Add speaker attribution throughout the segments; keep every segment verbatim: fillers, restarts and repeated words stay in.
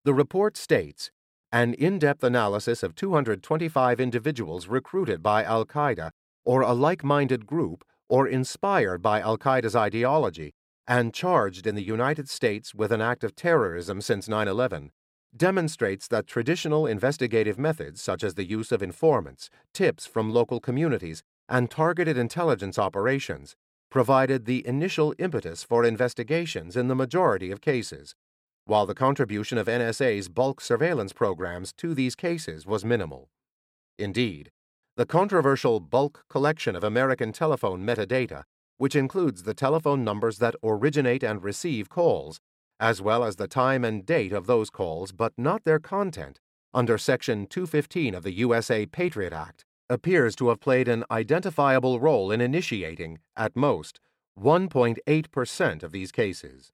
Speaker 1: The report states, an in-depth analysis of two hundred twenty-five individuals recruited by al-Qaeda or a like-minded group or inspired by al-Qaeda's ideology and charged in the United States with an act of terrorism since nine eleven demonstrates that traditional investigative methods such as the use of informants, tips from local communities, and targeted intelligence operations provided the initial impetus for investigations in the majority of cases, while the contribution of N S A's bulk surveillance programs to these cases was minimal. Indeed, the controversial bulk collection of American telephone metadata, which includes the telephone numbers that originate and receive calls, as well as the time and date of those calls but not their content, under Section two fifteen of the U S A Patriot Act, appears to have played an identifiable role in initiating, at most, one point eight percent of these cases.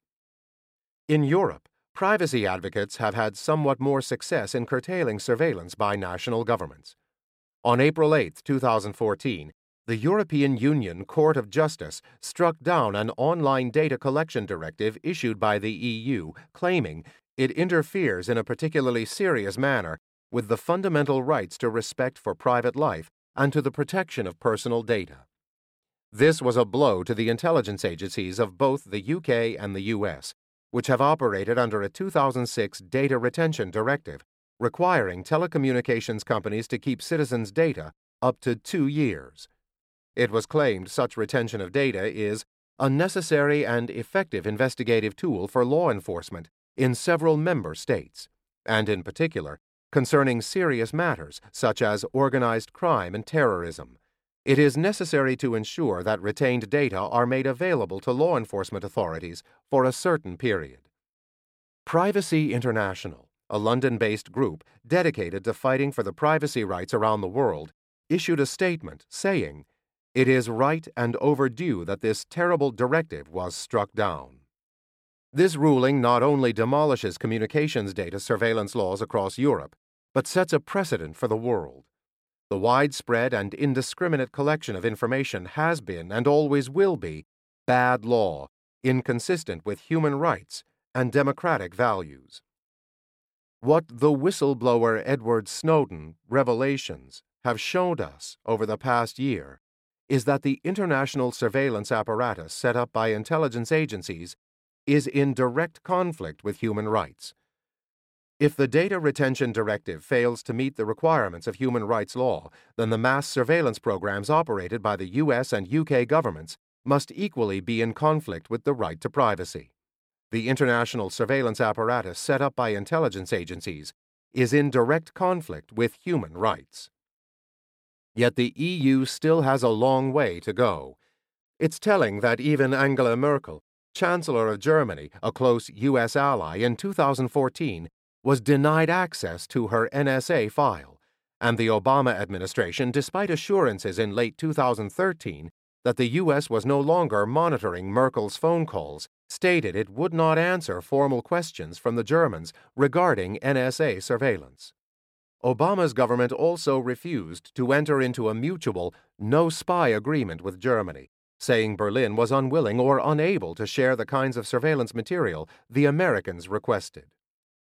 Speaker 1: In Europe, privacy advocates have had somewhat more success in curtailing surveillance by national governments. On April eighth, two thousand fourteen, the European Union Court of Justice struck down an online data collection directive issued by the E U, claiming it interferes in a particularly serious manner with the fundamental rights to respect for private life and to the protection of personal data. This was a blow to the intelligence agencies of both the U K and the U S, which have operated under a two thousand six data retention directive, requiring telecommunications companies to keep citizens' data up to two years. It was claimed such retention of data is a necessary and effective investigative tool for law enforcement in several member states, and in particular, concerning serious matters such as organized crime and terrorism. It is necessary to ensure that retained data are made available to law enforcement authorities for a certain period. Privacy International, a London-based group dedicated to fighting for the privacy rights around the world, issued a statement saying, "It is right and overdue that this terrible directive was struck down." This ruling not only demolishes communications data surveillance laws across Europe, but sets a precedent for the world. The widespread and indiscriminate collection of information has been and always will be bad law, inconsistent with human rights and democratic values. What the whistleblower Edward Snowden revelations have shown us over the past year is that the international surveillance apparatus set up by intelligence agencies is in direct conflict with human rights. If the Data Retention Directive fails to meet the requirements of human rights law, then the mass surveillance programs operated by the U S and U K governments must equally be in conflict with the right to privacy. The international surveillance apparatus set up by intelligence agencies is in direct conflict with human rights. Yet the E U still has a long way to go. It's telling that even Angela Merkel, Chancellor of Germany, a close U S ally, in two thousand fourteen, was denied access to her N S A file, and the Obama administration, despite assurances in late two thousand thirteen that the U S was no longer monitoring Merkel's phone calls, stated it would not answer formal questions from the Germans regarding N S A surveillance. Obama's government also refused to enter into a mutual no-spy agreement with Germany, saying Berlin was unwilling or unable to share the kinds of surveillance material the Americans requested.